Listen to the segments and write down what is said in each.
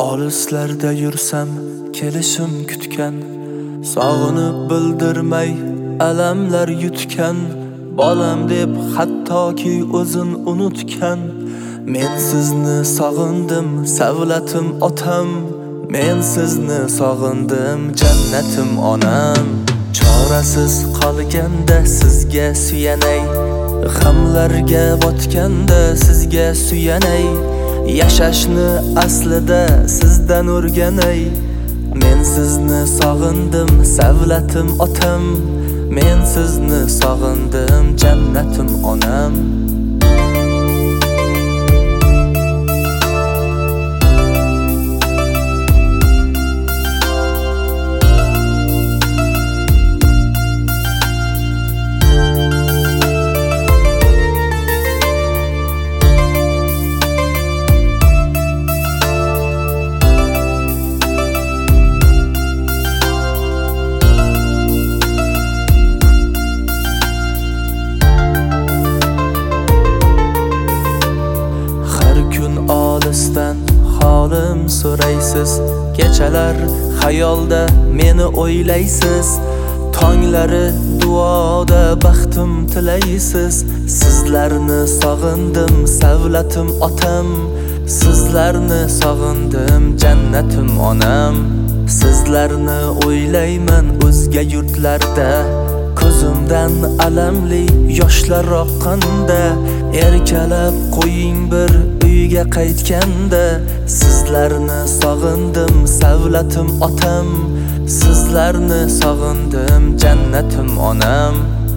Olislarda yursam kelishim kutgan, sog'inib bildirmay alamlar yutgan, bolam deb hattoki o'zin unutgan. Men sizni sog'indim savlatim otam, men sizni sog'indim jannatim onam. Chorasiz qolganda sizga suyanay, g'amlarga botganda sizga suyanay, yashashni aslida sizdan o'rganay. Men sizni sog'indim savlatim otam, men sizni sog'indim jannatim onam. Olisdan holim so'raysiz, kechalar xayolda meni o'ylaysiz, tonglari duoda baxtim tilaysiz. Sizlarni sog'indim savlatim otam, sizlarni sog'indim jannatim onam. Sizlarni o'ylayman o'zga yurtlarda, ko'zimdan alamli yoshlar oqqanda. Erkalab qo'ying bir uyga qaytganda, sizlarni sog'indim savlatim otam, sizlarni sog'indim jannatim onam.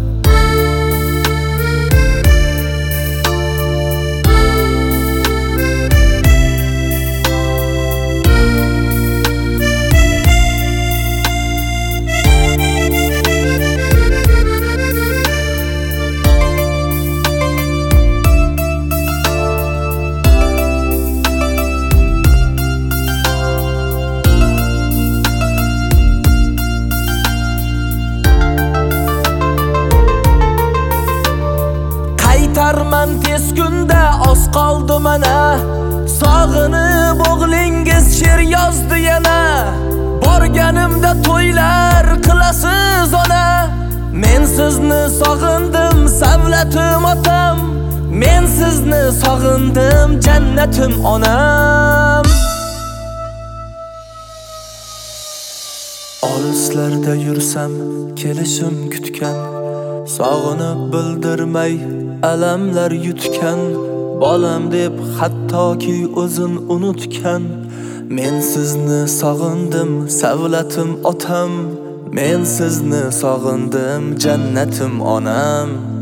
Qaytarman tez kunda oz qoldi mana, sog'inib o'g'lingiz she'r yozdi yana. Borganimda to'ylar qilasiz ona, men sizni sog'indim savlatim otam, men sizni sog'indim jannatim onam. Olislarda yursam kelishim kutgan, sog'inib bildirmay alamlar yutgan, bolam deb hattoki o'zin unutgan. Men sizni sog'indim savlatim otam, men sizni sog'indim jannatim onam.